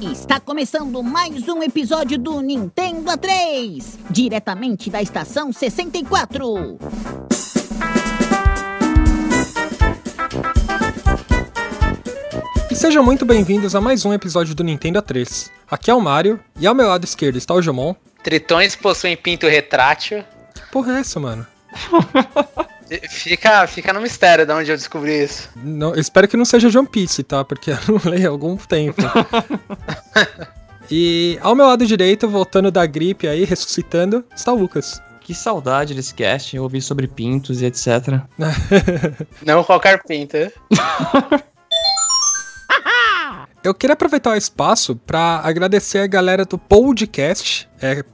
Está começando mais um episódio do Nintendo A3, diretamente da estação 64. E sejam muito bem-vindos a mais um episódio do Nintendo A3. Aqui é o Mario, e ao meu lado esquerdo está o Jomon. Tritões possuem pinto retrátil. Que porra é essa, mano? Fica no mistério de onde eu descobri isso. Não, eu espero que não seja de One Piece, tá? Porque eu não leio há algum tempo. E ao meu lado direito, voltando da gripe aí, ressuscitando, está o Lucas. Que saudade desse cast, eu ouvi sobre pintos e etc. Não qualquer pinto. Eu queria aproveitar o espaço para agradecer a galera do podcast,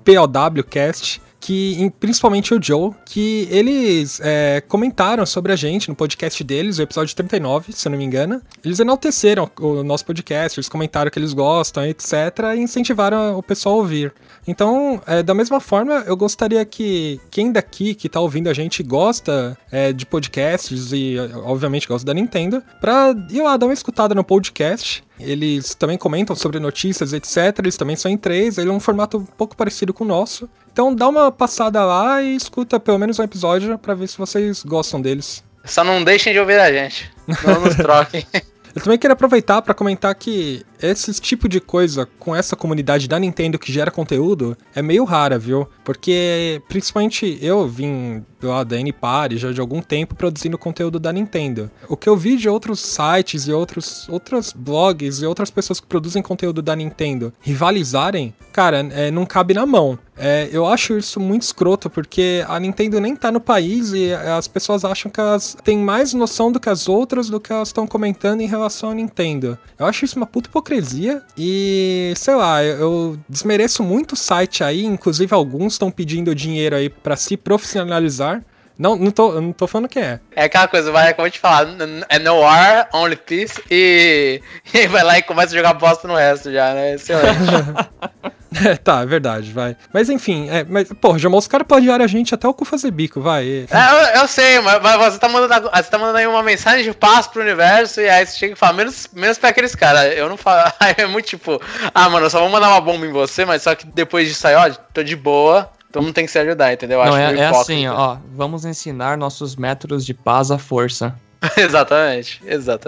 POWcast, principalmente o Joe, que eles comentaram sobre a gente no podcast deles, o episódio 39, se eu não me engano. Eles enalteceram o nosso podcast, eles comentaram que eles gostam, etc, e incentivaram o pessoal a ouvir. Então, da mesma forma, eu gostaria que quem daqui que tá ouvindo a gente gosta de podcasts e, obviamente, gosta da Nintendo, pra ir lá dar uma escutada no podcast. Eles também comentam sobre notícias, etc. Eles também são em 3, ele é um formato um pouco parecido com o nosso. Então dá uma passada lá e escuta pelo menos um episódio pra ver se vocês gostam deles. Só não deixem de ouvir a gente, não nos troquem. Eu também queria aproveitar pra comentar que esse tipo de coisa com essa comunidade da Nintendo que gera conteúdo é meio rara, viu? Porque, principalmente, eu vim lá da N-Party já de algum tempo produzindo conteúdo da Nintendo. O que eu vi de outros sites e outros blogs e outras pessoas que produzem conteúdo da Nintendo rivalizarem, cara, não cabe na mão. Eu acho isso muito escroto, porque a Nintendo nem tá no país e as pessoas acham que elas têm mais noção do que as outras, do que elas estão comentando em relação à Nintendo. Eu acho isso uma puta hipocrisia e, sei lá, eu desmereço muito o site aí, inclusive alguns estão pedindo dinheiro aí pra se profissionalizar. Não tô falando quem é. É aquela coisa, como eu te falar, é no ar, only peace, e vai lá e começa a jogar bosta no resto já, né? Excelente. Tá, é verdade, vai. Mas enfim, mas, porra, Jamal, os caras plagiaram a gente até o cu fazer bico, vai. Eu sei, mas você tá mandando aí uma mensagem de paz pro universo, e aí você chega e fala, menos pra aqueles caras. Eu não falo, é muito tipo, mano, eu só vou mandar uma bomba em você, mas só que depois disso aí, ó, tô de boa. Todo mundo tem que se ajudar, entendeu? Não, é assim, ó, vamos ensinar nossos métodos de paz à força. Exatamente.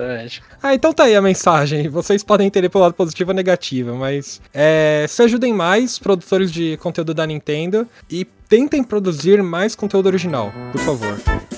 Então tá aí a mensagem. Vocês podem entender pelo lado positivo ou negativo, mas se ajudem mais, produtores de conteúdo da Nintendo, e tentem produzir mais conteúdo original, por favor.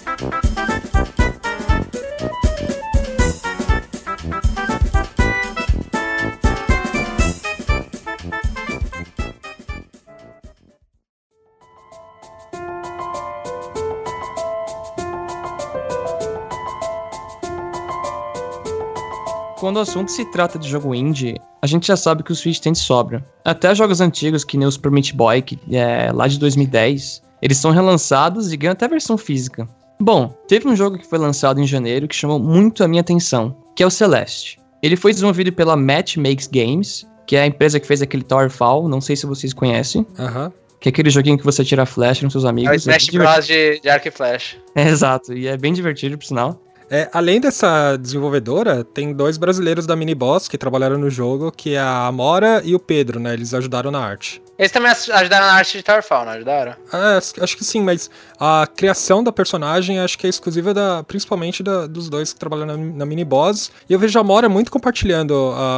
Quando o assunto se trata de jogo indie, a gente já sabe que o Switch tem de sobra. Até jogos antigos, que nem o Super Meat Boy, que é lá de 2010, eles são relançados e ganham até versão física. Bom, teve um jogo que foi lançado em janeiro que chamou muito a minha atenção, que é o Celeste. Ele foi desenvolvido pela Match Makes Games, que é a empresa que fez aquele Towerfall, não sei se vocês conhecem. Que é aquele joguinho que você tira flecha nos seus amigos. É o Smash Bros de arco e flecha. Exato, e é bem divertido, por sinal. Além dessa desenvolvedora, tem 2 brasileiros da Miniboss que trabalharam no jogo, que é a Amora e o Pedro, né? Eles ajudaram na arte. Eles também ajudaram na arte de Towerfall, não ajudaram? Acho que sim, mas a criação da personagem acho que é exclusiva principalmente dos 2 que trabalham na Miniboss. E eu vejo a Amora muito compartilhando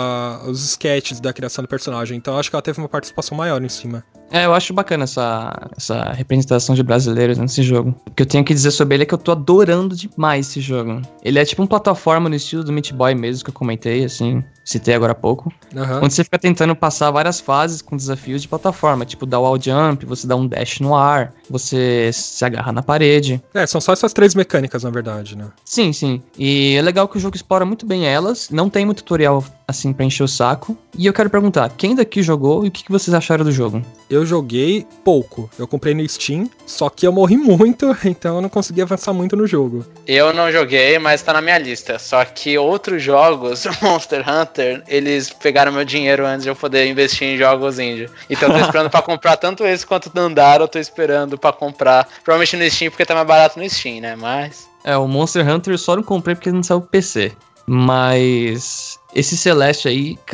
os sketches da criação do personagem, então acho que ela teve uma participação maior em cima. Eu acho bacana essa representação de brasileiros nesse jogo. O que eu tenho que dizer sobre ele é que eu tô adorando demais esse jogo. Ele é tipo um plataforma no estilo do Meat Boy mesmo, que eu comentei, assim, citei agora há pouco. Onde você fica tentando passar várias fases com desafios de plataforma, tipo dar wall jump, você dá um dash no ar, você se agarra na parede. São só essas 3 mecânicas, na verdade, né? Sim. E é legal que o jogo explora muito bem elas, não tem muito tutorial, assim, pra encher o saco. E eu quero perguntar, quem daqui jogou e o que vocês acharam do jogo? Eu joguei pouco. Eu comprei no Steam, só que eu morri muito, então eu não consegui avançar muito no jogo. Eu não joguei, mas tá na minha lista. Só que outros jogos, Monster Hunter, eles pegaram meu dinheiro antes de eu poder investir em jogos indie. Então eu tô esperando pra comprar tanto esse quanto o Dandara, eu tô esperando pra comprar. Provavelmente no Steam, porque tá mais barato no Steam, né? Mas... o Monster Hunter eu só não comprei porque não saiu pro PC. Mas esse Celeste aí, cara,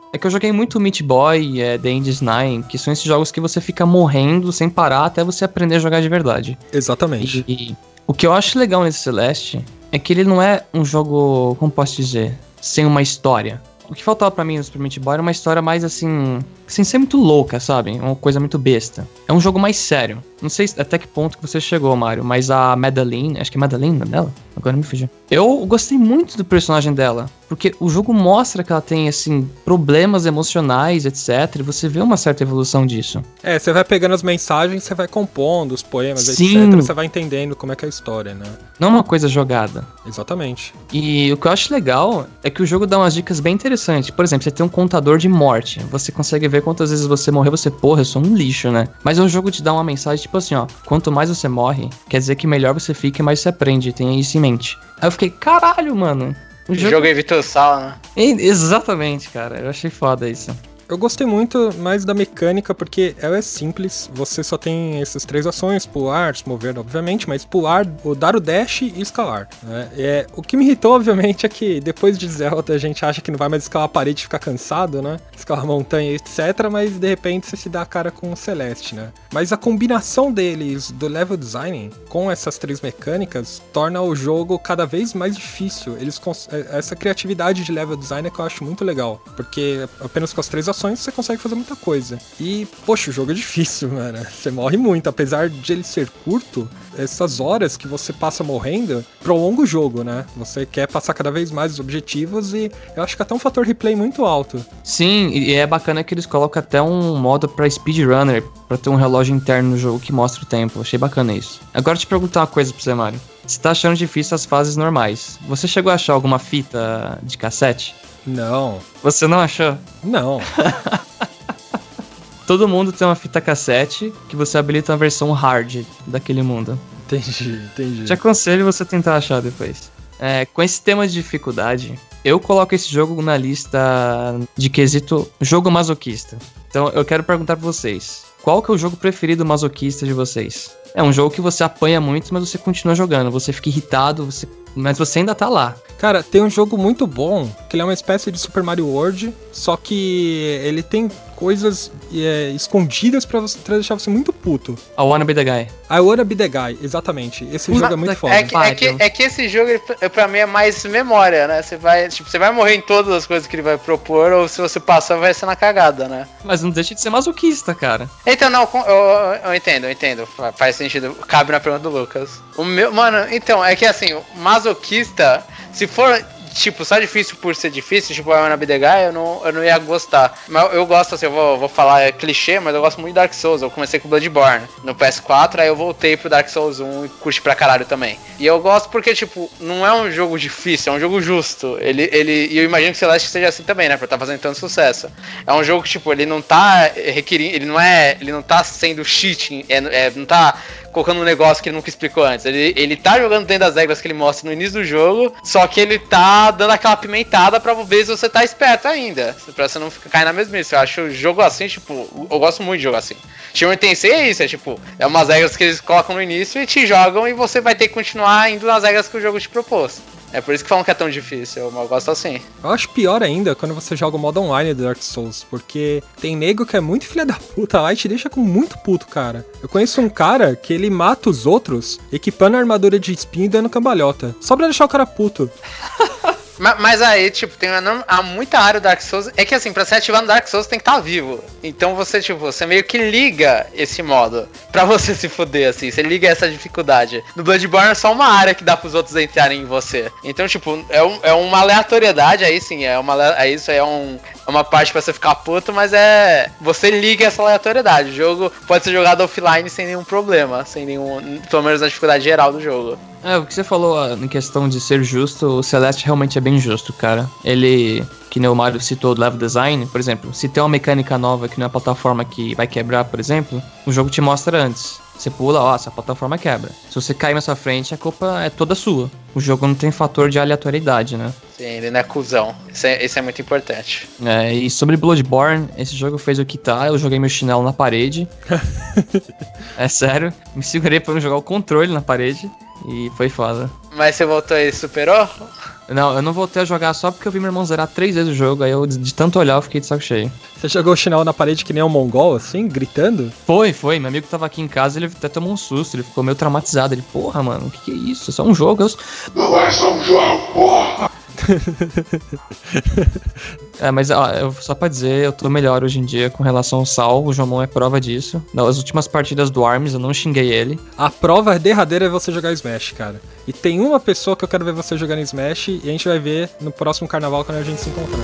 É que eu joguei muito Meat Boy, The Endless Nine, que são esses jogos que você fica morrendo sem parar até você aprender a jogar de verdade. Exatamente. E o que eu acho legal nesse Celeste é que ele não é um jogo, como posso dizer, sem uma história. O que faltava pra mim no Super Meat Boy era uma história mais assim, sem ser muito louca, sabe? Uma coisa muito besta. É um jogo mais sério. Não sei até que ponto que você chegou, Mario, mas a Madeline, acho que é Madeline dela? Agora me fugiu. Eu gostei muito do personagem dela, porque o jogo mostra que ela tem, assim, problemas emocionais, etc. E você vê uma certa evolução disso. Você vai pegando as mensagens, você vai compondo os poemas, Sim. etc. Você vai entendendo como é que é a história, né? Não é uma coisa jogada. Exatamente. E o que eu acho legal é que o jogo dá umas dicas bem interessantes. Por exemplo, você tem um contador de morte. Você consegue ver quantas vezes você morreu, você, porra, eu sou um lixo, né? Mas o jogo te dá uma mensagem tipo assim, ó, quanto mais você morre, quer dizer que melhor você fica e mais você aprende. Tenha isso em mente. Aí eu fiquei, caralho, mano. O jogo evita o sal, né? Exatamente, cara. Eu achei foda isso. Eu gostei muito mais da mecânica, porque ela é simples, você só tem essas 3 ações, pular, se mover, obviamente, mas pular, dar o dash e escalar, né? O que me irritou, obviamente, é que depois de Zelda a gente acha que não vai mais escalar a parede e ficar cansado, né? Escalar montanha, etc, mas de repente você se dá a cara com o Celeste, né? Mas a combinação deles, do level design, com essas 3 mecânicas, torna o jogo cada vez mais difícil. Essa criatividade de level design é que eu acho muito legal, porque apenas com as 3 ações você consegue fazer muita coisa. E, poxa, o jogo é difícil, mano. Você morre muito. Apesar de ele ser curto, essas horas que você passa morrendo prolonga o jogo, né? Você quer passar cada vez mais os objetivos e eu acho que até um fator replay muito alto. Sim, e é bacana que eles colocam até um modo pra speedrunner, pra ter um relógio interno no jogo que mostra o tempo. Achei bacana isso. Agora eu te perguntar uma coisa pra você, Mario. Você tá achando difícil as fases normais. Você chegou a achar alguma fita de cassete? Não. Você não achou? Não. Todo mundo tem uma fita cassete que você habilita uma versão hard daquele mundo. Entendi. Te aconselho você tentar achar depois. Com esse tema de dificuldade, eu coloco esse jogo na lista de quesito jogo masoquista. Então eu quero perguntar pra vocês, qual que é o jogo preferido masoquista de vocês? É um jogo que você apanha muito, mas você continua jogando. Você fica irritado, mas você ainda tá lá. Cara, tem um jogo muito bom, que ele é uma espécie de Super Mario World, só que ele tem coisas escondidas pra deixar você muito puto. I Wanna Be The Guy. I Wanna Be The Guy, exatamente. Esse jogo é muito foda. É que esse jogo, pra mim, é mais memória, né? Você vai morrer em todas as coisas que ele vai propor, ou se você passar, vai ser na cagada, né? Mas não deixa de ser masoquista, cara. Então, não, eu entendo. Faz sentido. Cabe na pergunta do Lucas. Mano, então, é que assim, o masoquista, se for... Tipo, só difícil por ser difícil, tipo, I Wanna Be The Guy, eu não ia gostar. Mas eu gosto, assim, eu vou falar clichê, mas eu gosto muito de Dark Souls. Eu comecei com Bloodborne no PS4, aí eu voltei pro Dark Souls 1 e curti pra caralho também. E eu gosto porque, tipo, não é um jogo difícil, é um jogo justo. E eu imagino que Celeste seja assim também, né, por estar fazendo tanto sucesso. É um jogo que, tipo, ele não tá requerindo, ele não tá sendo cheating, não tá colocando um negócio que ele nunca explicou antes. Ele tá jogando dentro das regras que ele mostra no início do jogo, só que ele tá dando aquela pimentada pra ver se você tá esperto ainda, pra você não ficar caindo na mesmice. Eu acho o jogo assim, tipo, eu gosto muito de jogo assim. Shin Tensei é isso, tipo, é umas regras que eles colocam no início e te jogam e você vai ter que continuar indo nas regras que o jogo te propôs. É por isso que falam que é tão difícil, eu gosto assim. Eu acho pior ainda quando você joga o modo online do Dark Souls, porque tem nego que é muito filha da puta lá e te deixa com muito puto, cara. Eu conheço um cara que ele mata os outros equipando a armadura de espinho e dando cambalhota, só pra deixar o cara puto. Mas aí, tipo, há muita área do Dark Souls. É que assim, pra você ativar no Dark Souls tem que estar vivo. Então você meio que liga esse modo pra você se fuder, assim. Você liga essa dificuldade. No Bloodborne é só uma área que dá pros outros entrarem em você. Então, tipo, é uma aleatoriedade aí, sim. Isso aí é uma parte pra você ficar puto, mas você liga essa aleatoriedade. O jogo pode ser jogado offline sem nenhum problema. Pelo menos na dificuldade geral do jogo. O que você falou em questão de ser justo, o Celeste realmente é bem justo, cara. Ele, que nem o Mario citou do level design, por exemplo, se tem uma mecânica nova que não é a plataforma que vai quebrar, por exemplo, o jogo te mostra antes. Você pula, essa plataforma quebra. Se você cair na sua frente, a culpa é toda sua. O jogo não tem fator de aleatoriedade, né? Sim, ele não é cuzão. Isso é muito importante. E sobre Bloodborne, esse jogo fez o que tá. Eu joguei meu chinelo na parede. É sério. Me segurei pra não jogar o controle na parede. E foi foda. Mas você voltou e superou? Não, eu não voltei a jogar só porque eu vi meu irmão zerar 3 vezes o jogo, aí eu, de tanto olhar, eu fiquei de saco cheio. Você jogou o chinelo na parede que nem um mongol, assim, gritando? Foi. Meu amigo tava aqui em casa, ele até tomou um susto, ele ficou meio traumatizado. Ele, porra, mano, o que é isso? É só um jogo. Não é só um jogo, porra! Mas ó, só pra dizer, eu tô melhor hoje em dia com relação ao Sal, o Jomon é prova disso. Nas últimas partidas do ARMS eu não xinguei ele. A prova derradeira é você jogar Smash, cara. E tem uma pessoa que eu quero ver você jogando Smash e a gente vai ver no próximo carnaval quando a gente se encontrar.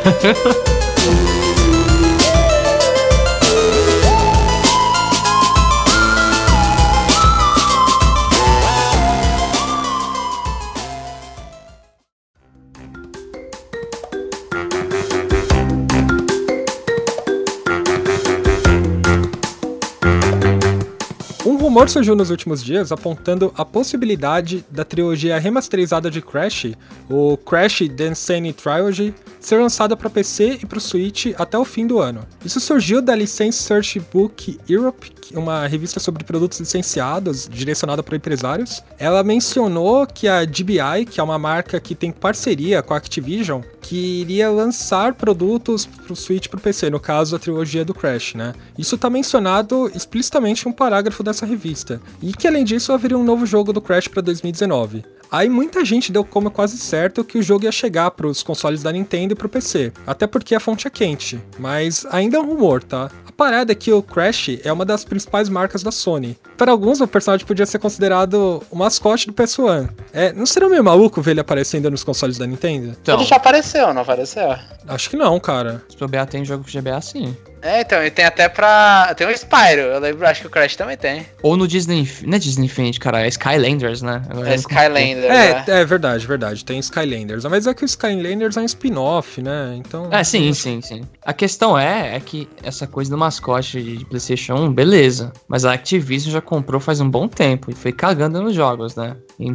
Um rumor surgiu nos últimos dias apontando a possibilidade da trilogia remasterizada de Crash, o Crash The Insane Trilogy, ser lançada para PC e para o Switch até o fim do ano. Isso surgiu da License Search Book Europe, uma revista sobre produtos licenciados, direcionada para empresários. Ela mencionou que a GBI, que é uma marca que tem parceria com a Activision, que iria lançar produtos para o Switch e para o PC, no caso a trilogia do Crash, né? Isso está mencionado explicitamente em um parágrafo dessa revista. E que além disso haveria um novo jogo do Crash para 2019. Aí muita gente deu como quase certo que o jogo ia chegar para os consoles da Nintendo e para o PC, até porque a fonte é quente, mas ainda é um rumor, tá? A parada é que o Crash é uma das principais marcas da Sony. Para alguns, o personagem podia ser considerado o mascote do PS1. Não seria meio maluco ver ele aparecendo nos consoles da Nintendo? Então, Ele já apareceu, não apareceu? Acho que não, cara. se o GBA tem jogo com GBA, sim. Então, e tem até pra... Tem o Spyro, eu lembro, acho que o Crash também tem. Ou no Disney... Não é Disney Infinity, cara, é Skylanders, né? É Skylander, É verdade. Tem Skylanders. Mas é que o Skylanders é um spin-off, né? Então... Sim. A questão é que essa coisa do mascote de PlayStation 1, beleza. Mas a Activision já comprou faz um bom tempo e foi cagando nos jogos, né?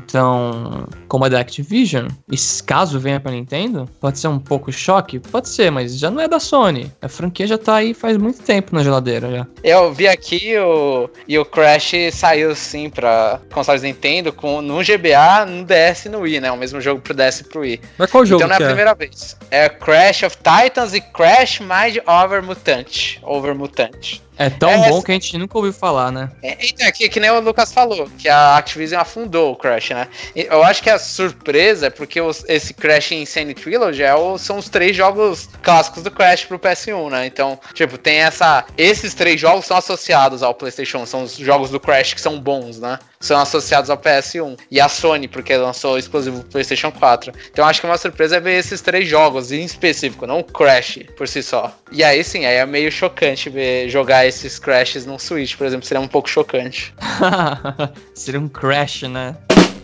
Então, como é da Activision, e caso venha pra Nintendo, pode ser um pouco choque? Pode ser, mas já não é da Sony. A franquia já tá aí faz muito tempo na geladeira já. Eu vi aqui o Crash saiu sim pra consoles Nintendo no GBA, no DS e no Wii, né? O mesmo jogo pro DS e pro Wii. Mas qual jogo então não é a primeira vez. É Crash of Titans e Crash Mind Over Mutant. É tão bom que a gente nunca ouviu falar, né? Então, que nem o Lucas falou, que a Activision afundou o Crash, né? Eu acho que a surpresa é porque esse Crash Insane Trilogy são os 3 jogos clássicos do Crash pro PS1, né? Então, tipo, tem esses 3 jogos são associados ao PlayStation, são os jogos do Crash que são bons, né? São associados ao PS1. E a Sony, porque lançou o exclusivo pro PlayStation 4. Então, acho que uma surpresa é ver esses 3 jogos em específico, não o Crash por si só. E aí, sim, aí é meio chocante jogar esses Crashes no Switch, por exemplo, seria um pouco chocante. Seria um Crash, né?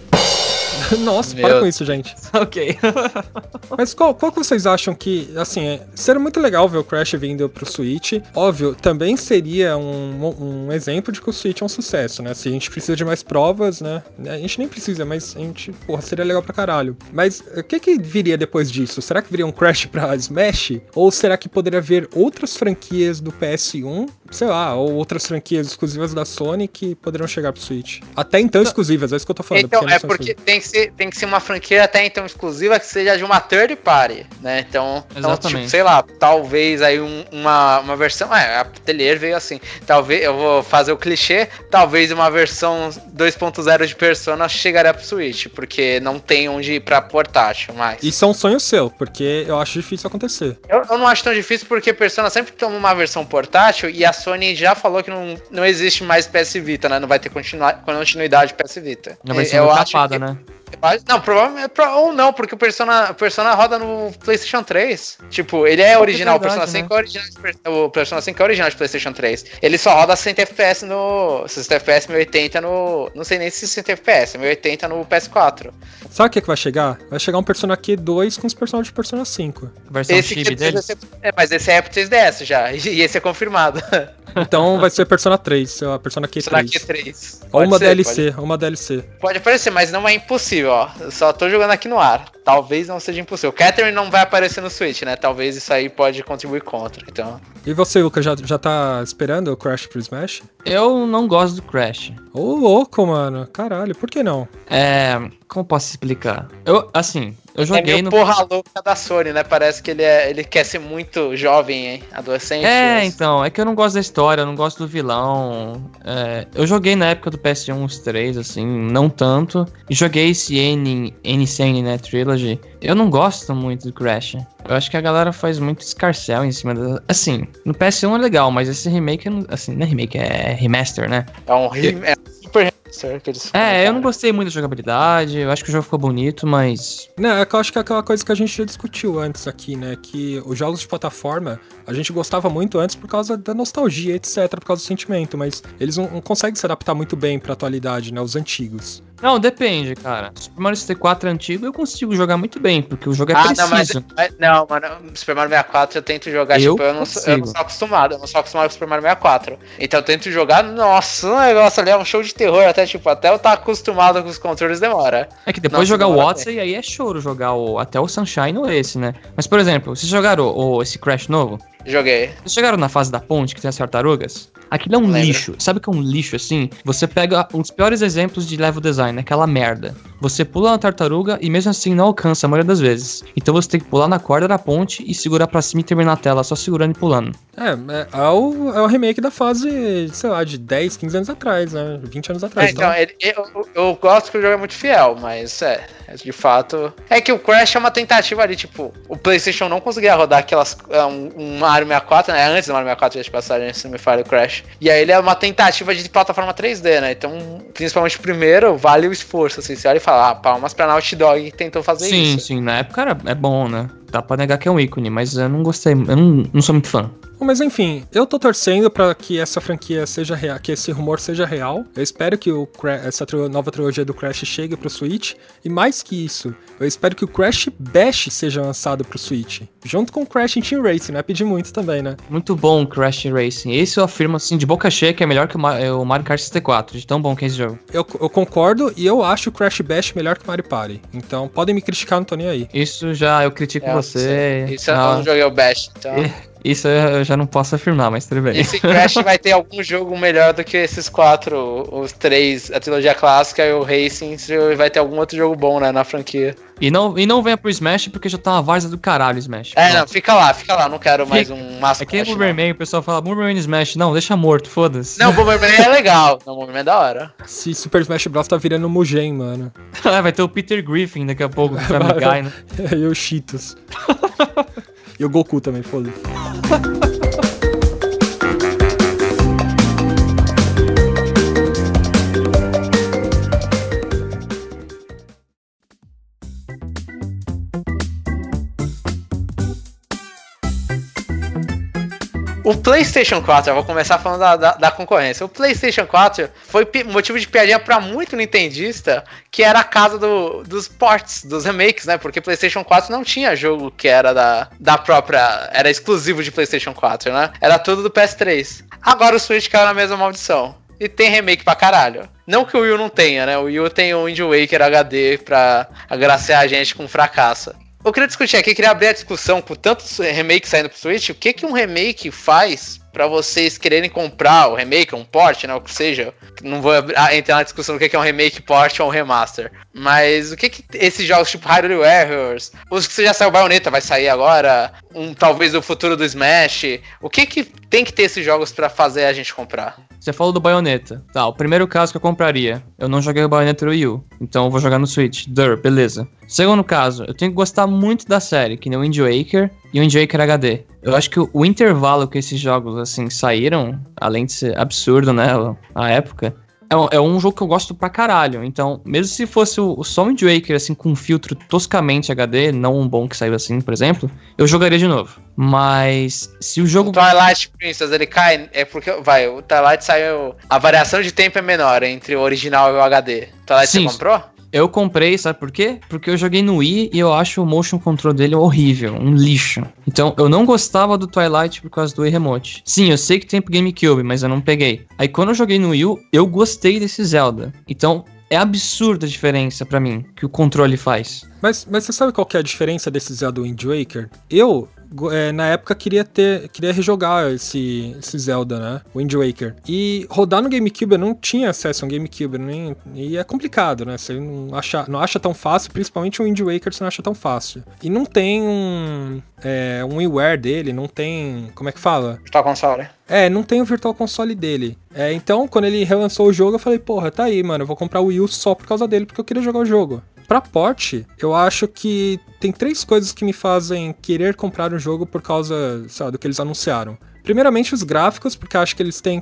Nossa, para com isso, gente. Ok. Mas qual que vocês acham que, assim, seria muito legal ver o Crash vindo pro Switch? Óbvio, também seria um exemplo de que o Switch é um sucesso, né? Se a gente precisa de mais provas, né? A gente nem precisa, mas a gente, seria legal pra caralho. Mas o que viria depois disso? Será que viria um Crash pra Smash? Ou será que poderia haver outras franquias do PS1? Sei lá, ou outras franquias exclusivas da Sony que poderiam chegar pro Switch? Até então exclusivas, é isso que eu tô falando. Então, porque tem que ser uma franquia até então exclusiva que seja de uma third party, né? Então tipo, sei lá, talvez aí uma versão... a Atelier veio assim. Talvez, eu vou fazer o clichê, talvez uma versão 2.0 de Persona chegaria pro Switch, porque não tem onde ir pra portátil mais. Isso é um sonho seu, porque eu acho difícil acontecer. Eu não acho tão difícil porque Persona sempre toma uma versão portátil e a Sony já falou que não existe mais PS Vita, né? Não vai ter continuidade PS Vita. Não vai ser uma tapada, né? Não, provavelmente. Ou não, porque o Persona roda no PlayStation 3. Tipo, ele é original. O Persona 5 é original. O Persona 5 é original de PlayStation 3. Ele só roda 60 FPS 60 FPS 1080 no. Não sei nem se 60 FPS, 1080 no PS4. Sabe o que vai chegar? Vai chegar um Persona Q2 com os personagens de Persona 5. Versão chibi deles? Mas esse é pro 3DS já. E esse é confirmado. Então vai ser Persona 3, a Persona Q3. Persona Q3. Ou uma DLC. Pode aparecer, mas não é impossível, ó. Eu só tô jogando aqui no ar. talvez não seja impossível. O Catherine não vai aparecer no Switch, né? Talvez isso aí pode contribuir contra, então... E você, Lucas, já tá esperando o Crash pro Smash? Eu não gosto do Crash. Ô, louco, mano. Caralho, por que não? Como posso explicar? Eu joguei meio porra louca da Sony, né? Parece que ele quer ser muito jovem, hein? Adolescente. Então, é que eu não gosto da história, eu não gosto do vilão. Eu joguei na época do PS1 os 3, assim, não tanto. E joguei esse N-Sane, né, Trilogy. Eu não gosto muito do Crash. Eu acho que a galera faz muito escarcel em cima da... Assim, no PS1 é legal, mas esse remake, assim, não é remake, é remaster, né? É um super remaster que eles... Eu não gostei muito da jogabilidade, eu acho que o jogo ficou bonito, mas... Não, eu acho que é aquela coisa que a gente já discutiu antes aqui, né? Que os jogos de plataforma, a gente gostava muito antes por causa da nostalgia, etc, por causa do sentimento, mas eles não conseguem se adaptar muito bem pra atualidade, né? Os antigos. Não, depende, cara. Super Mario 64 é antigo, eu consigo jogar muito bem, porque o jogo é preciso. Não, mano, Super Mario 64 eu tento jogar, eu não sou acostumado com Super Mario 64. Então eu tento jogar, nossa, o negócio ali é um show de terror, até eu estar acostumado com os controles demora. É que depois jogar o Odyssey, aí é choro jogar até o Sunshine ou esse, né? Mas, por exemplo, vocês jogaram esse Crash novo? Joguei. Vocês chegaram na fase da ponte que tem as tartarugas? Aquilo é um lixo. Sabe o que é um lixo assim? Você pega um dos piores exemplos de level design, aquela merda. Você pula na tartaruga e mesmo assim não alcança a maioria das vezes. Então você tem que pular na corda da ponte e segurar pra cima e terminar a tela só segurando e pulando. É o remake da fase, sei lá, de 10, 15 anos atrás, né? 20 anos atrás. Então, eu gosto que o jogo é muito fiel, mas de fato... É que o Crash é uma tentativa ali, tipo, o PlayStation não conseguia rodar aquelas... um Mario 64, né? Antes do Mario 64 de passagem, se não me falha o Crash. E aí ele é uma tentativa de plataforma 3D, né? Então, principalmente o primeiro, vale o esforço, assim. Você olha e fala, palmas pra Naughty Dog que tentou fazer isso. Sim, na época é bom, né? Dá pra negar que é um ícone, mas eu não gostei, eu não sou muito fã. Mas enfim, eu tô torcendo pra que essa franquia seja real, que esse rumor seja real. Eu espero que essa nova trilogia do Crash chegue pro Switch. E mais que isso, eu espero que o Crash Bash seja lançado pro Switch. Junto com o Crash Team Racing, né? Pedir muito também, né? Muito bom o Crash Racing. Esse eu afirmo, assim, de boca cheia que é melhor que o Mario Kart 64. De tão bom que é esse jogo. Eu concordo e eu acho o Crash Bash melhor que o Mario Party. Então, podem me criticar, não tô nem aí. Isso já, eu critico você. Isso eu não joguei o Bash, então... Isso eu já não posso afirmar, mas tudo bem. Esse Crash vai ter algum jogo melhor do que esses 4, os 3, a trilogia clássica e o Racing, vai ter algum outro jogo bom, né, na franquia. E não venha pro Smash porque já tá uma várzea do caralho o Smash. Não, fica lá, não quero mais um mascote. Aqui é Bomberman, o pessoal fala Bomberman Smash, não, deixa morto, foda-se. Não, Bomberman é legal, Bomberman é da hora. Se Super Smash Bros tá virando Mugen, mano. Vai ter o Peter Griffin daqui a pouco, o Family Guy, né? E o Cheetos. E o Goku também, foda-se. O PlayStation 4, eu vou começar falando da concorrência. O PlayStation 4 foi motivo de piadinha pra muito nintendista, que era a casa dos ports, dos remakes, né? Porque PlayStation 4 não tinha jogo que era da própria... Era exclusivo de PlayStation 4, né? Era tudo do PS3. Agora o Switch caiu na mesma maldição. E tem remake pra caralho. Não que o Wii U não tenha, né? O Wii U tem o Wind Waker HD pra agraciar a gente com fracasso. Eu queria discutir aqui, queria abrir a discussão com tantos remakes saindo pro Switch, o que um remake faz pra vocês quererem comprar o remake, um port, né, o que seja. Não vou entrar na discussão do que é um remake, port ou um remaster. Mas o que esses jogos tipo Hyrule Warriors, os que já saiu, Bayonetta vai sair agora, talvez o futuro do Smash, o que tem que ter esses jogos pra fazer a gente comprar? Você falou do Bayonetta. Tá, o primeiro caso que eu compraria. Eu não joguei o Bayonetta no Wii U, então eu vou jogar no Switch. Beleza. Segundo caso, eu tenho que gostar muito da série, que nem o Wind Waker e o Wind Waker HD. Eu acho que o intervalo que esses jogos, assim, saíram, além de ser absurdo, né, a época, é um jogo que eu gosto pra caralho. Então, mesmo se fosse só o Wind Waker, assim, com um filtro toscamente HD, não um bom que saiu assim, por exemplo, eu jogaria de novo. Mas, se o jogo... O Twilight Princess, ele cai... É porque, o Twilight saiu... A variação de tempo é menor entre o original e o HD. O Twilight você comprou? Eu comprei, sabe por quê? Porque eu joguei no Wii e eu acho o motion control dele horrível, um lixo. Então, eu não gostava do Twilight por causa do Wii Remote. Sim, eu sei que tem pro GameCube, mas eu não peguei. Aí, quando eu joguei no Wii U, eu gostei desse Zelda. Então, É absurda a diferença pra mim que o controle faz. Mas você sabe qual que é a diferença desse Zelda Wind Waker? Eu, na época, queria rejogar esse Zelda, né? Wind Waker. E rodar no GameCube, eu não tinha acesso a um GameCube, e é complicado, né? Você não acha tão fácil, principalmente o Wind Waker você não acha tão fácil. E não tem um WiiWare dele, não tem... Como é que fala? Virtual Console. Não tem o Virtual Console dele. Então, quando ele relançou o jogo, eu falei, porra, tá aí, mano, eu vou comprar o Wii U só por causa dele, porque eu queria jogar o jogo. Pra port, eu acho que tem 3 coisas que me fazem querer comprar um jogo por causa, sabe, do que eles anunciaram. Primeiramente, os gráficos, porque eu acho que eles têm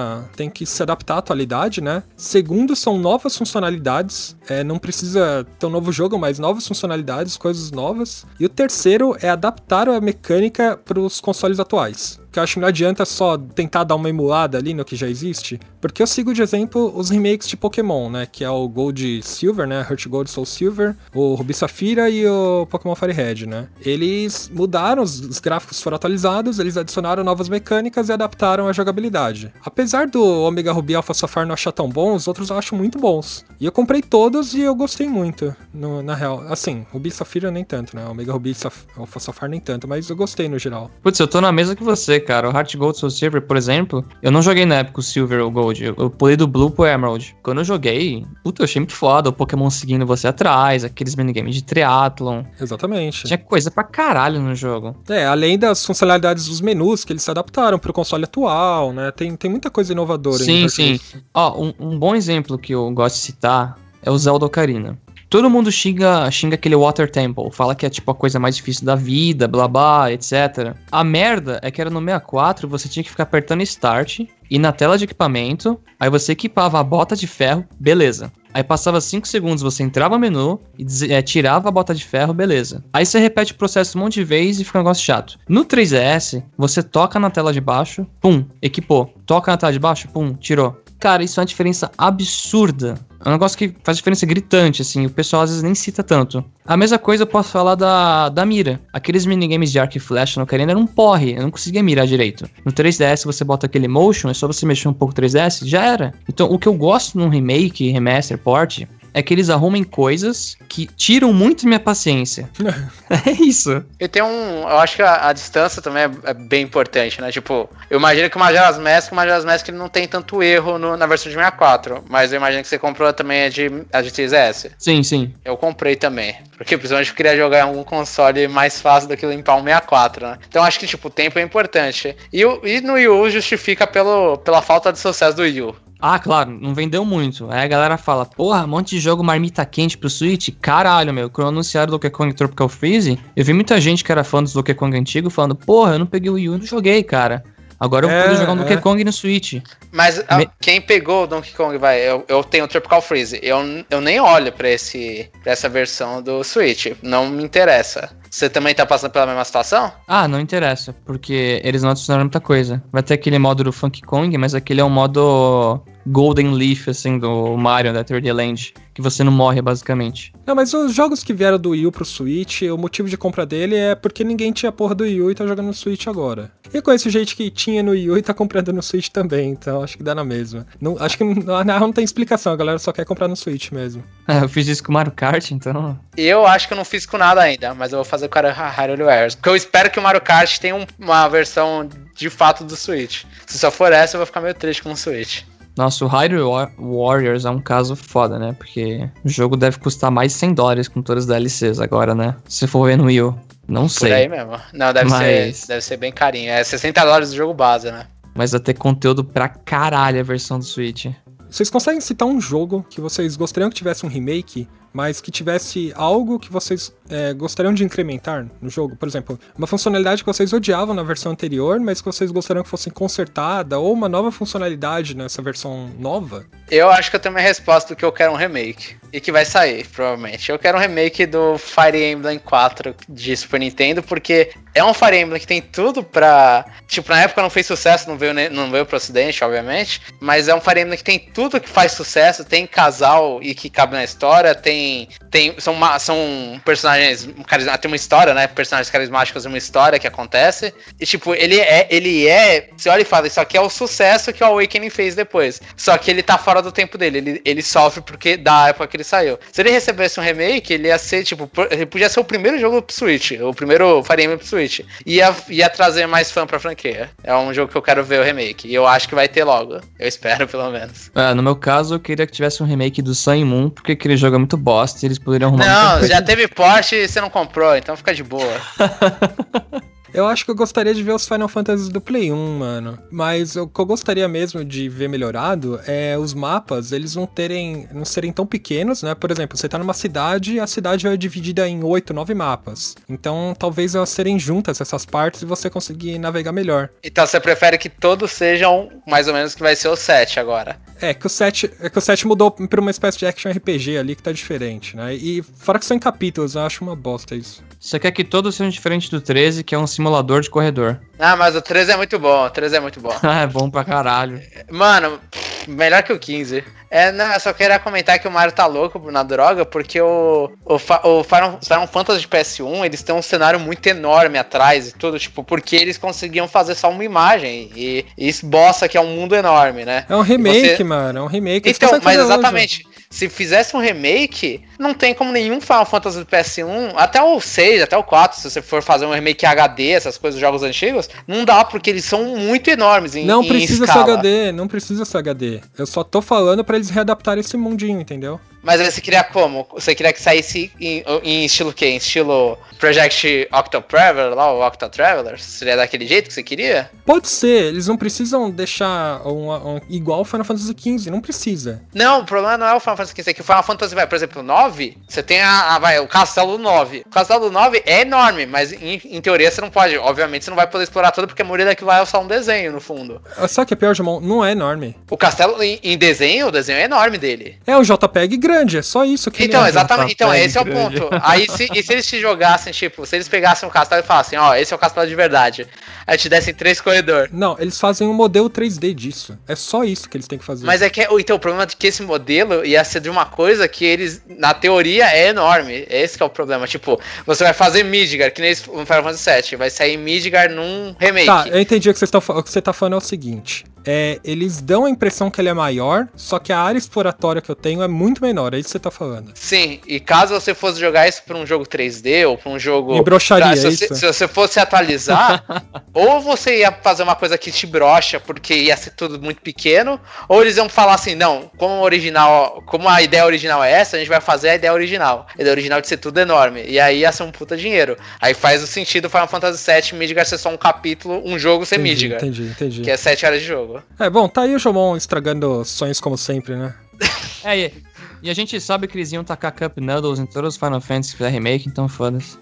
que se adaptar à atualidade, né? Segundo, são novas funcionalidades. Não precisa ter um novo jogo, mas novas funcionalidades, coisas novas. E o terceiro é adaptar a mecânica para os consoles atuais. Que eu acho que não adianta só tentar dar uma emulada ali no que já existe. Porque eu sigo de exemplo os remakes de Pokémon, né? Que é o Gold Silver, né? Heart Gold Soul Silver, o Ruby Safira e o Pokémon Fire Red, né? Eles mudaram, os gráficos foram atualizados, eles adicionaram novas mecânicas e adaptaram a jogabilidade. Apesar do Omega Ruby Alpha Sapphire não achar tão bom, os outros eu acho muito bons. E eu comprei todos e eu gostei muito, na real. Assim, Ruby Safira nem tanto, né? Omega Ruby Alpha Sapphire nem tanto, mas eu gostei no geral. Putz, eu tô na mesma que você, cara. O Heart Gold Soul Silver, por exemplo, eu não joguei na época o Silver ou Gold. Eu pulei do Blue pro Emerald. Quando eu joguei, eu achei muito foda. O Pokémon seguindo você atrás, aqueles minigames de triathlon. Exatamente. Tinha coisa pra caralho no jogo. Além das funcionalidades dos menus, que eles se adaptaram pro console atual, né? Tem muita coisa inovadora. Sim, sim. Ó, um bom exemplo que eu gosto de citar é o Zelda Ocarina. Todo mundo xinga aquele Water Temple, fala que é tipo a coisa mais difícil da vida, blá blá, etc. A merda é que era no 64, você tinha que ficar apertando Start, e na tela de equipamento, aí você equipava a bota de ferro, beleza. Aí passava 5 segundos, você entrava no menu e tirava a bota de ferro, beleza. Aí você repete o processo um monte de vezes e fica um negócio chato. No 3DS, você toca na tela de baixo, pum, equipou. Toca na tela de baixo, pum, tirou. Cara, isso é uma diferença absurda. É um negócio que faz diferença gritante, assim. O pessoal às vezes nem cita tanto. A mesma coisa eu posso falar da mira. Aqueles minigames de arco e flecha no Ocarina era um porre. Eu não conseguia mirar direito. No 3DS você bota aquele motion, é só você mexer um pouco o 3DS, já era. Então o que eu gosto num remake, remaster, port, é que eles arrumem coisas que tiram muito minha paciência. É isso. E tem eu acho que a distância também é bem importante, né? Tipo, eu imagino que o Majora's Mask ele não tem tanto erro na versão de 64, mas eu imagino que você comprou também a de 3DS. Sim, sim. Eu comprei também, porque principalmente eu queria jogar em algum console mais fácil do que limpar um 64, né? Então acho que, tipo, o tempo é importante. E no Wii U justifica pela falta de sucesso do Wii U. Ah, claro, não vendeu muito. Aí a galera fala, porra, um monte de jogo marmita quente pro Switch. Caralho, meu, quando anunciaram o Donkey Kong Tropical Freeze, eu vi muita gente que era fã dos Donkey Kong antigo falando, porra, eu não peguei o Wii U e não joguei, cara. Agora eu vou poder jogar um Donkey Kong no Switch. Mas quem pegou o Donkey Kong, eu tenho o Tropical Freeze. Eu nem olho pra essa versão do Switch. Não me interessa. Você também tá passando pela mesma situação? Ah, não interessa, porque eles não adicionaram muita coisa. Vai ter aquele modo do Funky Kong, mas aquele é um modo Golden Leaf, assim, do Mario, da 3D Land, que você não morre, basicamente. Não, mas os jogos que vieram do Wii U pro Switch, o motivo de compra dele é porque ninguém tinha porra do Wii U e tá jogando no Switch agora. E eu conheço gente que tinha no Wii U e tá comprando no Switch também, então acho que dá na mesma. Não, acho que não tem explicação, a galera só quer comprar no Switch mesmo. Eu fiz isso com o Mario Kart, então... Eu acho que eu não fiz com nada ainda, mas eu vou fazer com a Hyrule Warriors. Porque eu espero que o Mario Kart tenha uma versão de fato do Switch. Se só for essa, eu vou ficar meio triste com o Switch. Nossa, o Hyrule Warriors é um caso foda, né? Porque o jogo deve custar mais $100 com todas as DLCs agora, né? Se for ver no Wii U. Não sei. Por aí mesmo. Não, deve ser bem carinho. É $60 do jogo base, né? Mas vai ter conteúdo pra caralho a versão do Switch. Vocês conseguem citar um jogo que vocês gostariam que tivesse um remake, mas que tivesse algo que vocês gostariam de incrementar no jogo? Por exemplo, uma funcionalidade que vocês odiavam na versão anterior, mas que vocês gostariam que fosse consertada, ou uma nova funcionalidade nessa versão nova? Eu acho que eu tenho uma resposta do que eu quero um remake. E que vai sair, provavelmente. Eu quero um remake do Fire Emblem 4 de Super Nintendo, porque é um Fire Emblem que tem tudo pra... Tipo, na época não fez sucesso, não veio pro ocidente, obviamente, mas é um Fire Emblem que tem tudo que faz sucesso, tem casal e que cabe na história, tem são personagens carismáticos, tem uma história, né? Personagens carismáticos e uma história que acontece. E, tipo, ele é. Você olha e fala, isso aqui é o sucesso que o Awakening fez depois. Só que ele tá fora do tempo dele. Ele sofre porque da época que ele saiu. Se ele recebesse um remake, ele ia ser, tipo, ele podia ser o primeiro jogo pro Switch. O primeiro Fire Emblem pro Switch. Ia trazer mais fã pra franquia. É um jogo que eu quero ver o remake. E eu acho que vai ter logo. Eu espero, pelo menos. No meu caso, eu queria que tivesse um remake do Sun e Moon, porque aquele jogo é muito bosta e eles poderiam arrumar. Não, já teve porte e você não comprou, então fica de boa. Eu acho que eu gostaria de ver os Final Fantasy do Play 1, mano. Mas o que eu gostaria mesmo de ver melhorado é os mapas, eles não serem tão pequenos, né? Por exemplo, você tá numa cidade, a cidade é dividida em 8, 9 mapas. Então, talvez elas serem juntas, essas partes, e você conseguir navegar melhor. Então, você prefere que todos sejam mais ou menos que vai ser o 7 agora? É que o 7 mudou pra uma espécie de action RPG ali que tá diferente, né? E fora que são em capítulos, eu acho uma bosta isso. Você quer que todos sejam diferentes do 13, que é um simulador de corredor. Ah, mas o 13 é muito bom, É bom pra caralho. Mano, melhor que o 15. Não, eu só queria comentar que o Mario tá louco na droga, porque o Final Fantasy de PS1, eles têm um cenário muito enorme atrás e tudo, tipo, porque eles conseguiam fazer só uma imagem e esboça que é um mundo enorme, né? É um remake, mano, é um remake. Então, mas exatamente, se fizesse um remake, não tem como nenhum Final Fantasy do PS1, até o 6, até o 4, se você for fazer um remake HD, essas coisas, jogos antigos, não dá, porque eles são muito enormes em Não precisa escala. ser HD, não precisa ser HD. Eu só tô falando pra eles readaptarem esse mundinho, entendeu? Mas você queria como? Você queria que saísse em estilo o quê? Em estilo Project Octotraveler, lá, o Octotraveler? Seria daquele jeito que você queria? Pode ser, eles não precisam deixar igual o Final Fantasy XV, não precisa. Não, o problema não é o Final Fantasy XV, é que o Final Fantasy, por exemplo, o 9, você tem o Castelo 9. O Castelo 9 é enorme, mas em teoria você não pode, obviamente você não vai poder explorar tudo, porque a maioria daquilo lá é só um desenho, no fundo. Sabe que é pior, Jamon? Não é enorme. O castelo em desenho, o desenho é enorme dele. É um JPEG grande, é só isso que então, ele é. Exatamente, então esse é o ponto. Aí se eles te jogassem, tipo, se eles pegassem um castelo e falassem, ó, esse é o castelo de verdade, aí te dessem 3 corredores. Não, eles fazem um modelo 3D disso. É só isso que eles têm que fazer. Mas é que, então, o problema é que esse modelo ia ser de uma coisa que eles, na teoria, é enorme. Esse que é o problema. Tipo, você vai fazer Midgar, que nem no Final Fantasy VII, vai sair Midgar num remake. Tá, eu entendi o que você tá falando é o seguinte. Eles dão a impressão que ele é maior, só que a área exploratória que eu tenho é muito menor, é isso que você tá falando. Sim, e caso você fosse jogar isso pra um jogo 3D ou pra um jogo... Me broxaria, isso. Se você fosse atualizar, ou você ia fazer uma coisa que te brocha, porque ia ser tudo muito pequeno, ou eles iam falar assim, não, como a ideia original é essa, a gente vai fazer a ideia original. A ideia original de ser tudo enorme, e aí ia ser um puta dinheiro. Aí faz o sentido Final Fantasy VII, Midgar ser só um capítulo, um jogo ser Midgar. Entendi. Que é 7 horas de jogo. Bom, tá aí o Jomon estragando sonhos como sempre, né? E a gente sabe que eles iam tacar Cup Noodles em todos os Final Fantasy que fizer remake, então foda-se.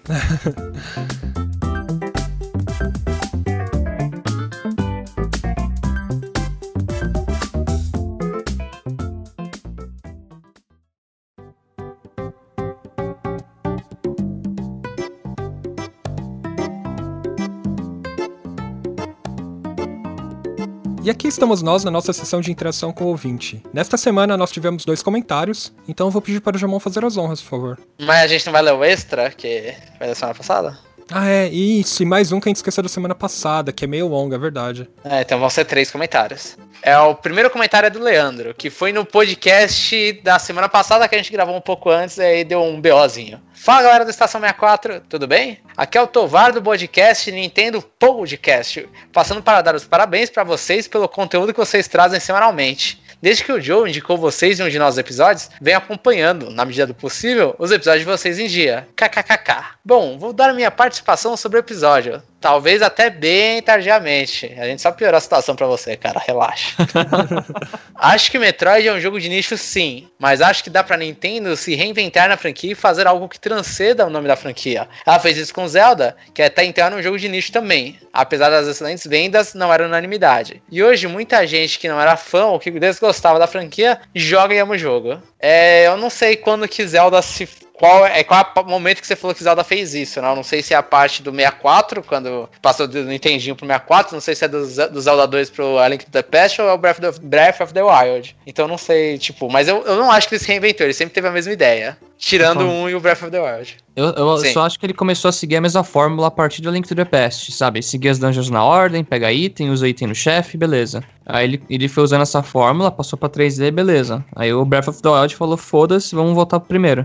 E aqui estamos nós na nossa sessão de interação com o ouvinte. Nesta semana nós tivemos 2 comentários, então eu vou pedir para o Jamon fazer as honras, por favor. Mas a gente não vai ler o extra, que foi da semana passada? Isso, e mais um que a gente esqueceu da semana passada, que é meio longo, é verdade. Então vão ser 3 comentários. O primeiro comentário é do Leandro, que foi no podcast da semana passada, que a gente gravou um pouco antes, e aí deu um BOzinho. Fala, galera da Estação 64, tudo bem? Aqui é o Tovar do podcast Nintendo Podcast, passando para dar os parabéns para vocês pelo conteúdo que vocês trazem semanalmente. Desde que o Joe indicou vocês em um de nossos episódios, venho acompanhando, na medida do possível, os episódios de vocês em dia. KKKK. Bom, vou dar minha participação sobre o episódio. Talvez até bem tardiamente. A gente só piorou a situação pra você, cara. Relaxa. Acho que Metroid é um jogo de nicho, sim. Mas acho que dá pra Nintendo se reinventar na franquia e fazer algo que transcenda o nome da franquia. Ela fez isso com Zelda, que até então era um jogo de nicho também. Apesar das excelentes vendas, não era unanimidade. E hoje, muita gente que não era fã ou que desgostava da franquia, joga e ama o jogo. Eu não sei quando que Zelda se... Qual é o momento que você falou que Zelda fez isso, né? Eu não sei se é a parte do 64, quando passou do Nintendinho pro 64, não sei se é do Zelda 2 pro A Link to the Past ou é o Breath of the Wild. Então eu não sei, tipo, mas eu não acho que ele se reinventou, ele sempre teve a mesma ideia. Tirando o 1 e o Breath of the Wild. Eu Sim. só acho que ele começou a seguir a mesma fórmula a partir do Link to the Past, sabe? Seguir as dungeons na ordem, pegar item, usa item no chefe, beleza. Aí ele foi usando essa fórmula, passou pra 3D, beleza. Aí o Breath of the Wild falou, foda-se, vamos voltar pro primeiro.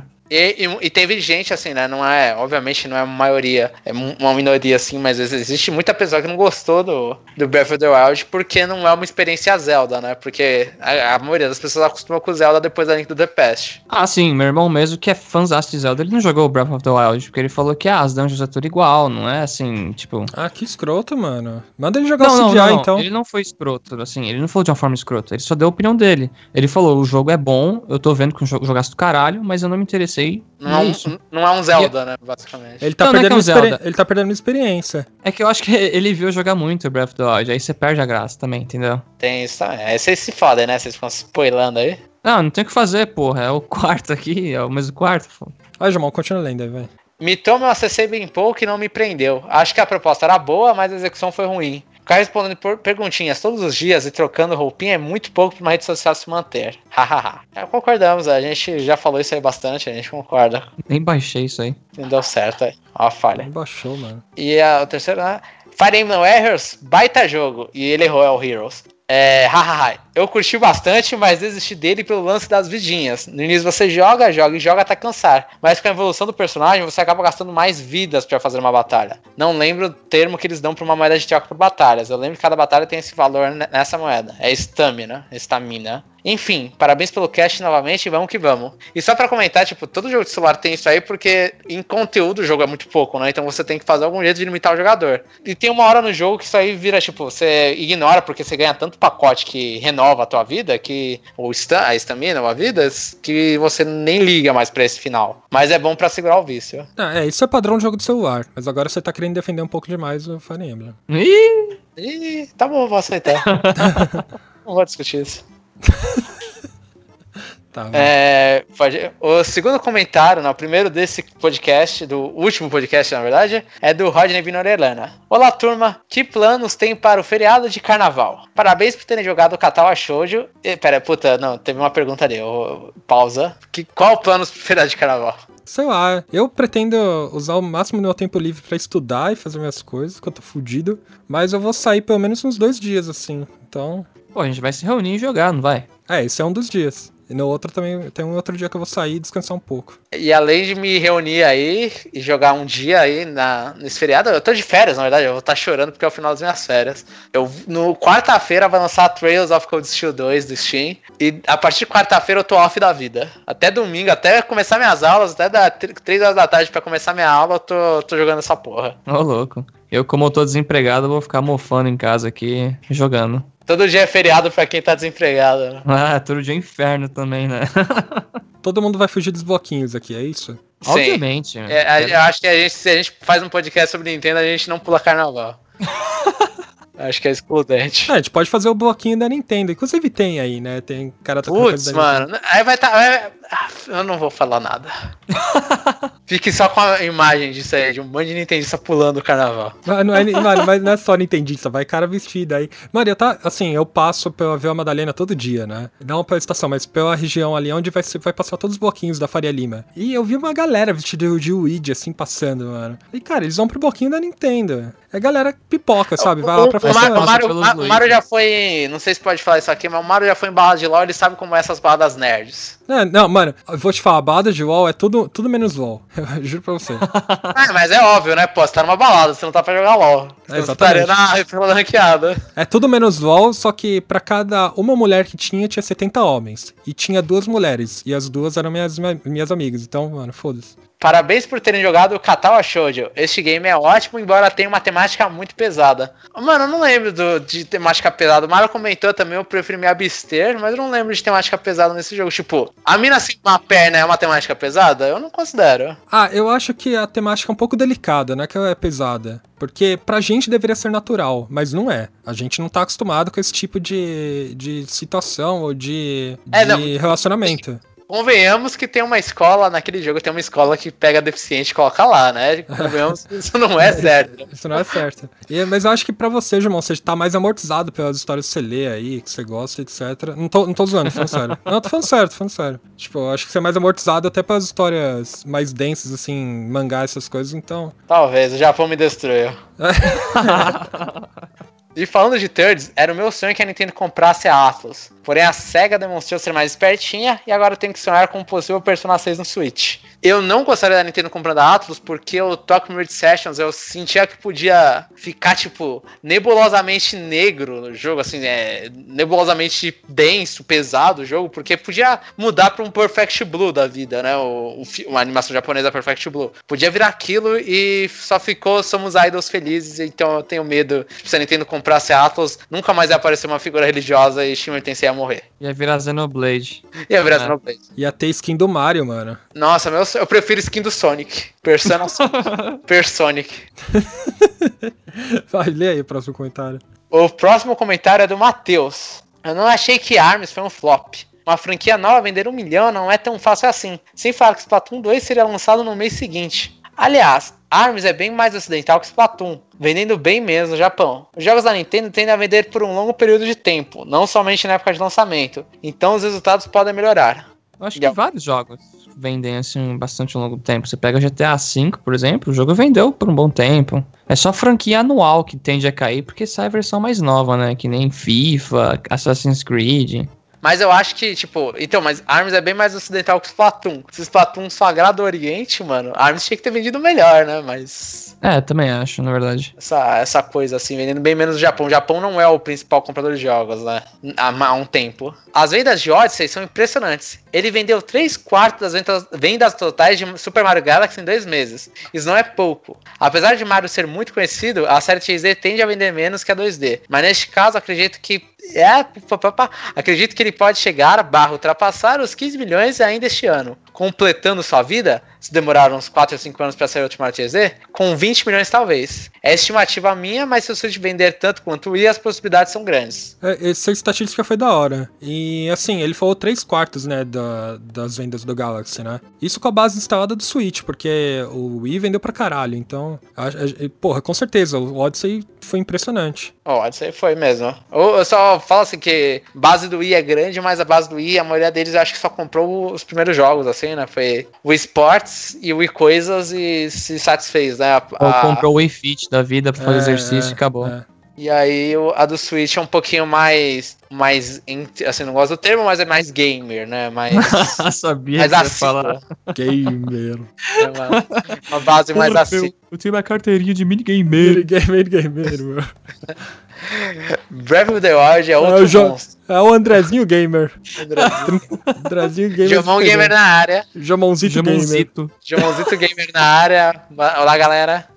E teve gente assim, né? Não é, obviamente não é a maioria, é uma minoria assim, mas existe muita pessoa que não gostou do Breath of the Wild porque não é uma experiência Zelda, né? Porque a maioria das pessoas acostuma com Zelda depois da Link to the Past. Ah, sim, meu irmão mesmo, que é fãzaço de Zelda, ele não jogou o Breath of the Wild, porque ele falou que as dungeons é tudo igual, não é assim, tipo... Ah, que escroto, mano. Manda ele jogar o CDI, então. Ele não foi escroto, assim, ele não falou de uma forma escrota, ele só deu a opinião dele. Ele falou, o jogo é bom, eu tô vendo que o jogaço do caralho, mas eu não me interessei. Não é um Zelda, né, basicamente. Ele tá, Não, não é que é um Zelda. ele tá perdendo experiência. É que eu acho que ele viu jogar muito o Breath of the Wild, aí você perde a graça também, entendeu? Tem isso também. Aí vocês se fodem, né? Vocês ficam spoilando aí. Não tem o que fazer, porra, é o quarto aqui, é o mesmo quarto. Vai, Jamal, continua lendo aí, vai. Me toma um ACC bem pouco e não me prendeu. Acho que a proposta era boa, mas a execução foi ruim. Ficar respondendo por perguntinhas todos os dias e trocando roupinha é muito pouco pra uma rede social se manter. Hahaha. Concordamos, a gente já falou isso aí bastante, a gente concorda. Nem baixei isso aí. Não deu certo aí. Ó a falha. Não baixou, mano. E o terceiro, né? Fire Emblem Warriors, baita jogo. E ele errou, é o Heroes. Hahaha. Eu curti bastante, mas desisti dele pelo lance das vidinhas. No início você joga até cansar. Mas com a evolução do personagem, você acaba gastando mais vidas pra fazer uma batalha. Não lembro o termo que eles dão pra uma moeda de troca por batalhas. Eu lembro que cada batalha tem esse valor nessa moeda. É estamina. Enfim, parabéns pelo cast novamente e vamos que vamos. E só pra comentar, tipo, todo jogo de celular tem isso aí porque em conteúdo o jogo é muito pouco, né? Então você tem que fazer algum jeito de limitar o jogador. E tem uma hora no jogo que isso aí vira, tipo, você ignora porque você ganha tanto pacote que renova a tua vida, que a estamina ou a vida, que você nem liga mais pra esse final. Mas é bom pra segurar o vício. Isso é padrão de jogo de celular. Mas agora você tá querendo defender um pouco demais o Fire Emblem. Ih, tá bom, vou aceitar. Não vou discutir isso. Tá, o segundo comentário, o primeiro desse podcast, do último podcast na verdade, é do Rodney Vinorelana. Olá turma, que planos tem para o feriado de carnaval? Parabéns por terem jogado o Katawa Shoujo. Teve uma pergunta ali, pausa. Qual o plano pro feriado de carnaval? Sei lá, eu pretendo usar o máximo do meu tempo livre pra estudar e fazer minhas coisas, que eu tô fudido. Mas eu vou sair pelo menos uns 2 dias, assim, então... Pô, a gente vai se reunir e jogar, não vai? Esse é um dos dias. E no outro também, tem um outro dia que eu vou sair e descansar um pouco. E além de me reunir aí e jogar um dia aí nesse feriado, eu tô de férias, na verdade, eu vou estar chorando porque é o final das minhas férias. No quarta-feira vai lançar Trails of Cold Steel 2 do Steam, e a partir de quarta-feira eu tô off da vida. Até domingo, até começar minhas aulas, até dar 3 horas da tarde pra começar minha aula, eu tô jogando essa porra. Ô, louco. Eu, como eu tô desempregado, vou ficar mofando em casa aqui, jogando. Todo dia é feriado pra quem tá desempregado, né? Ah, todo dia é inferno também, né? Todo mundo vai fugir dos bloquinhos aqui, é isso? Sim. Obviamente. Eu acho que se a gente faz um podcast sobre Nintendo, a gente não pula carnaval. Acho que é excludente. A gente pode fazer o bloquinho da Nintendo. Inclusive tem aí, né? Tem cara tá com Putz, mano. Aí vai estar... Eu não vou falar nada. Fique só com a imagem disso aí, de um monte de nintendista pulando o carnaval. Mano, mas não é só nintendista, vai cara vestido aí. Mano, eu passo pela Vila Madalena todo dia, né? Não pela estação, mas pela região ali onde vai passar todos os bloquinhos da Faria Lima. E eu vi uma galera vestida de Luigi, assim, passando, mano. E, cara, eles vão pro bloquinho da Nintendo. É galera pipoca, sabe? Vai lá pra festa. O Mario já foi... Não sei se pode falar isso aqui, mas o Mario já foi em balada de LoL, ele sabe como é essas baladas nerds. Não, mano, eu vou te falar, a balada de LoL é tudo menos LoL. Eu juro pra você. Mas é óbvio, né? Pô, você tá numa balada, você não tá pra jogar LoL. Exatamente. Você estaria na ranqueada. É tudo menos LoL, só que pra cada uma mulher que tinha 70 homens. E tinha 2 mulheres. E as 2 eram minhas amigas. Então, mano, foda-se. Parabéns por terem jogado o Katawa Shoujo. Este game é ótimo, embora tenha uma temática muito pesada. Mano, eu não lembro de temática pesada. O Mario comentou também, eu prefiro me abster, mas eu não lembro de temática pesada nesse jogo. Tipo, a mina sem uma perna é uma temática pesada? Eu não considero. Eu acho que a temática é um pouco delicada, não é que ela é pesada. Porque pra gente deveria ser natural, mas não é. A gente não tá acostumado com esse tipo de situação ou de relacionamento. Convenhamos que tem uma escola, naquele jogo tem uma escola que pega deficiente e coloca lá, né? Convenhamos que isso não é certo. Isso não é certo. Mas eu acho que pra você, João, você tá mais amortizado pelas histórias que você lê aí, que você gosta, etc. Não tô zoando, tô falando sério. Não, tô falando sério. Tipo, eu acho que você é mais amortizado até pelas histórias mais densas, assim, mangá, essas coisas, então... Talvez, o Japão me destruiu. E falando de Turds, era o meu sonho que a Nintendo comprasse a Atlus. Porém, a SEGA demonstrou ser mais espertinha e agora eu tenho que sonhar com um possível Persona 6 no Switch. Eu não gostaria da Nintendo comprando a Atlus porque o Tokyo Mirror Sessions eu sentia que podia ficar, tipo, nebulosamente negro no jogo, assim, nebulosamente denso, pesado o jogo, porque podia mudar pra um Perfect Blue da vida, né? Uma animação japonesa Perfect Blue. Podia virar aquilo e só ficou Somos Idols felizes, então eu tenho medo, se a Nintendo comprasse a Atlus, nunca mais ia aparecer uma figura religiosa e Shin Tensei ia morrer. Ia virar Xenoblade. Xenoblade. Ia ter skin do Mario, mano. Nossa, eu prefiro skin do Sonic. Persona Sonic. Personic. Vai, lê aí o próximo comentário. O próximo comentário é do Matheus. Eu não achei que ARMS foi um flop. Uma franquia nova vender 1 milhão não é tão fácil assim. Sem falar que Splatoon 2 seria lançado no mês seguinte. Aliás, ARMS é bem mais ocidental que Splatoon, vendendo bem menos no Japão. Os jogos da Nintendo tendem a vender por um longo período de tempo, não somente na época de lançamento. Então os resultados podem melhorar. Eu acho que vários jogos vendem assim bastante longo tempo. Você pega o GTA V, por exemplo, o jogo vendeu por um bom tempo. É só franquia anual que tende a cair, porque sai a versão mais nova, né? Que nem FIFA, Assassin's Creed. Mas eu acho que, tipo... Então, mas ARMS é bem mais ocidental que Splatoon. Se Splatoon só agrada o Oriente, mano, ARMS tinha que ter vendido melhor, né? Mas... Também acho, na verdade. Essa coisa, assim, vendendo bem menos no Japão. O Japão não é o principal comprador de jogos, né? Há um tempo. As vendas de Odyssey são impressionantes. Ele vendeu 3/4 das vendas totais de Super Mario Galaxy em 2 meses. Isso não é pouco. Apesar de Mario ser muito conhecido, a série 3D tende a vender menos que a 2D. Mas neste caso, acredito que ele pode chegar, ultrapassar os 15 milhões ainda este ano. Completando sua vida, se demorar uns 4 ou 5 anos para sair o Ultimate 3D, com 20 milhões talvez. É estimativa minha, mas se o Switch vender tanto quanto o Wii, as possibilidades são grandes. Essa estatística foi da hora. E assim, ele falou 3/4, né, das vendas do Galaxy, né? Isso com a base instalada do Switch, porque o Wii vendeu pra caralho. Então, porra, com certeza, o Odyssey foi impressionante. O Odyssey foi mesmo. Eu só falo assim que a base do Wii é grande, mas a base do Wii, a maioria deles eu acho que só comprou os primeiros jogos, assim, né? Foi o Wii Sports e o Wii Coisas e se satisfez, né? Ou comprou o Wii Fit da vida pra fazer exercício e acabou. E aí a do Switch é um pouquinho mais assim, não gosto do termo, mas é mais gamer, né? Sabia mais que você ia falar. Gamer. Uma base mais assim. Eu tenho uma carteirinha de minigamer. Gamer, meu. Breath of the Wild é outro monstro. É o Andrezinho Gamer. Andrezinho Gamer. Jomon Gamer na área. Jomonzito Gamer. Jomonzito Gamer na área. Olá, galera.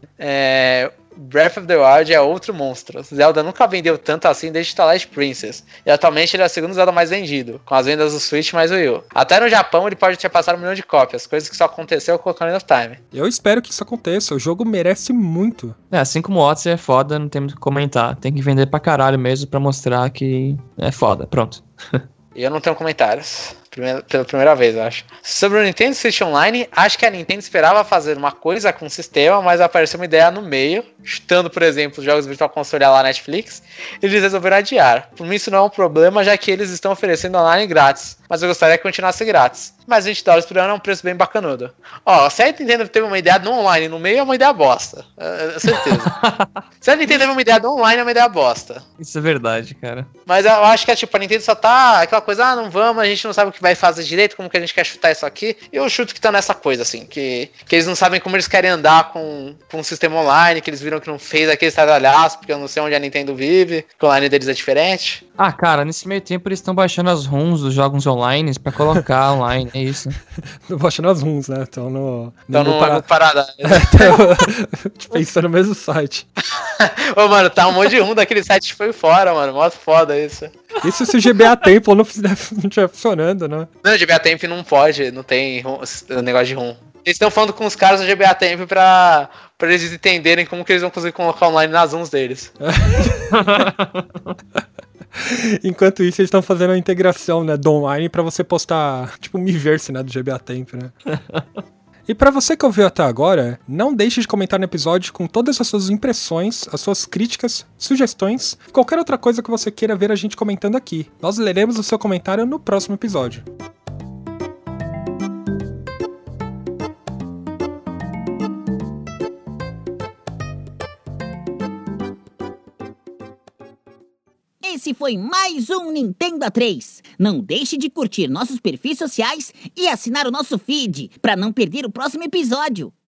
Breath of the Wild é outro monstro. Zelda nunca vendeu tanto assim desde Twilight Princess. E atualmente ele é o segundo Zelda mais vendido, com as vendas do Switch mais o Wii U. Até no Japão ele pode ter passado 1 milhão de cópias, coisa que só aconteceu com o Ocarina of Time. Eu espero que isso aconteça, o jogo merece muito. Assim como o Odyssey é foda, não tem muito o que comentar. Tem que vender pra caralho mesmo pra mostrar que é foda. Pronto. E eu não tenho comentários. Pela primeira vez, eu acho. Sobre o Nintendo Switch Online, acho que a Nintendo esperava fazer uma coisa com o sistema, mas apareceu uma ideia no meio, chutando, por exemplo, os jogos Virtual Console lá na Netflix, e eles resolveram adiar. Por mim isso não é um problema, já que eles estão oferecendo online grátis, mas eu gostaria que continuasse grátis. Mas $20 por ano é um preço bem bacanudo. Se a Nintendo teve uma ideia do online no meio, é uma ideia bosta. Certeza. Se a Nintendo teve uma ideia do online, é uma ideia bosta. Isso é verdade, cara. Mas eu acho que a Nintendo só tá aquela coisa, não vamos, a gente não sabe o que vai fazer direito, como que a gente quer chutar isso aqui. E eu chuto que tá nessa coisa, assim, que eles não sabem como eles querem andar com um sistema online, que eles viram que não fez aquele estradalhaço, porque eu não sei onde a Nintendo vive, que o online deles é diferente. Cara, nesse meio tempo eles estão baixando as ROMs dos jogos online pra colocar online, é isso. Não baixando as ROMs, né? Estão no Parada. Pensando no mesmo site. Mano, tá um monte de ROM daquele site que foi fora, mano. Mó foda isso. Isso se o GBA Temple não estiver funcionando, né? Não, o GBA Temple não pode, não tem negócio de ROM. Eles estão falando com os caras do GBA Temple pra eles entenderem como que eles vão conseguir colocar online nas ROMs deles. Enquanto isso, eles estão fazendo a integração, né, do online pra você postar, tipo, o Miiverse, né, do GBA Tempo, né? E pra você que ouviu até agora, não deixe de comentar no episódio com todas as suas impressões, as suas críticas, sugestões, qualquer outra coisa que você queira ver a gente comentando aqui. Nós leremos o seu comentário no próximo episódio. Esse foi mais um Nintendo A3. Não deixe de curtir nossos perfis sociais e assinar o nosso feed para não perder o próximo episódio.